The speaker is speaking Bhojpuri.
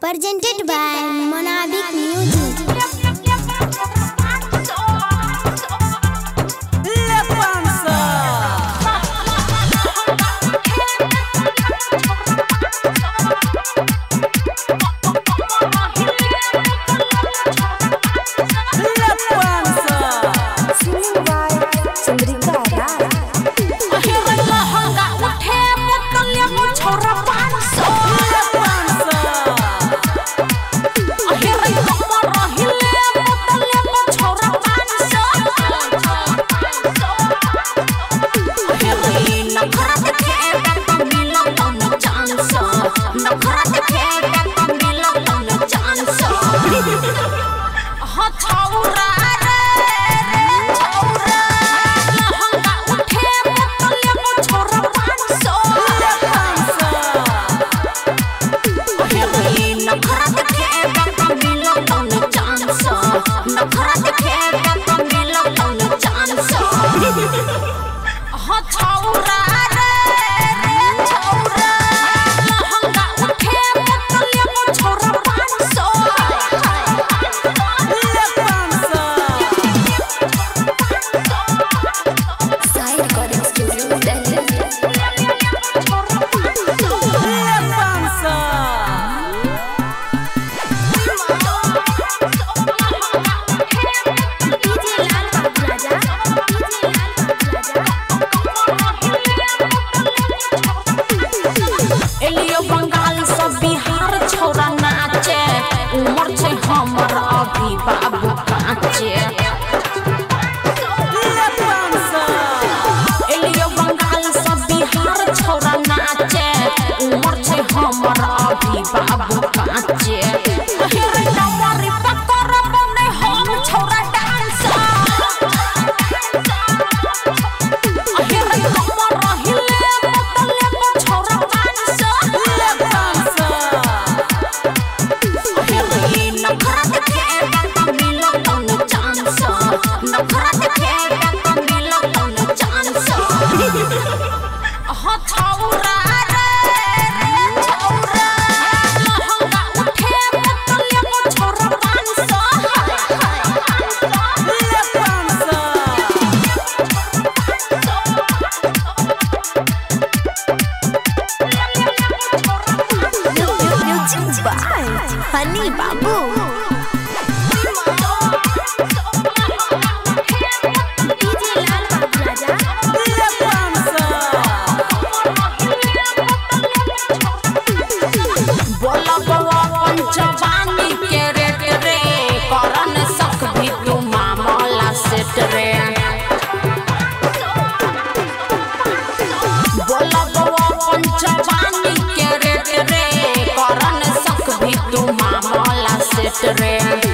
Presented by Monabik Music. बाबू काचे एलियो बंगाल सब बिहार छोरा नाचे उमर छे हमर अभी बाबू काचे हेरे नमरी पकर बने हम छोरा डांस हेरे कमर हिले मतले छोरा डांस हेरे नखरा हनी बाबू जवानी के रेट रे करन सक भी तू मामला सेट रे बोला बवा पंचवानी के रेट रे करन सक भी तू मामला सेट रे